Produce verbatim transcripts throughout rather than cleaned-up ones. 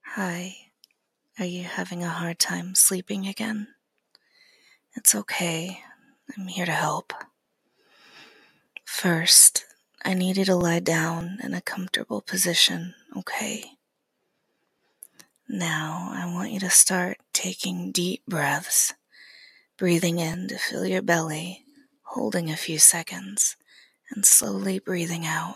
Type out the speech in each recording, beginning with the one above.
Hi, are you having a hard time sleeping again? It's okay, I'm here to help. First, I need you to lie down in a comfortable position, okay? Now, I want you to start taking deep breaths, breathing in to fill your belly, holding a few seconds, and slowly breathing out.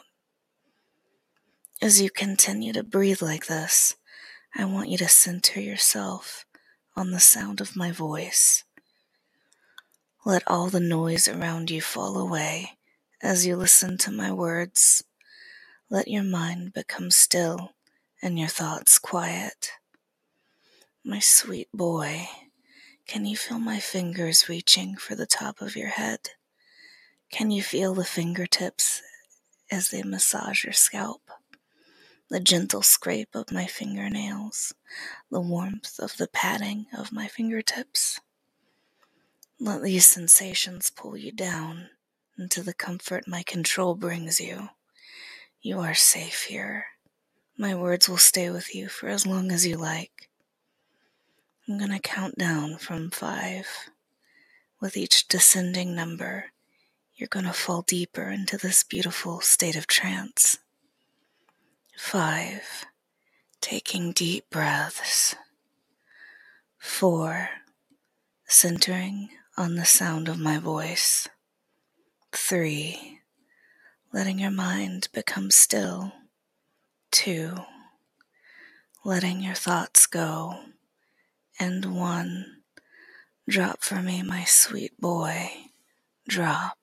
As you continue to breathe like this, I want you to center yourself on the sound of my voice. Let all the noise around you fall away as you listen to my words. Let your mind become still and your thoughts quiet. My sweet boy, can you feel my fingers reaching for the top of your head? Can you feel the fingertips as they massage your scalp? The gentle scrape of my fingernails, the warmth of the patting of my fingertips. Let these sensations pull you down into the comfort my control brings you. You are safe here. My words will stay with you for as long as you like. I'm going to count down from five. With each descending number, you're going to fall deeper into this beautiful state of trance. Five. Taking deep breaths. Four. Centering on the sound of my voice. Three. Letting your mind become still. Two. Letting your thoughts go. And one. Drop for me, my sweet boy. Drop.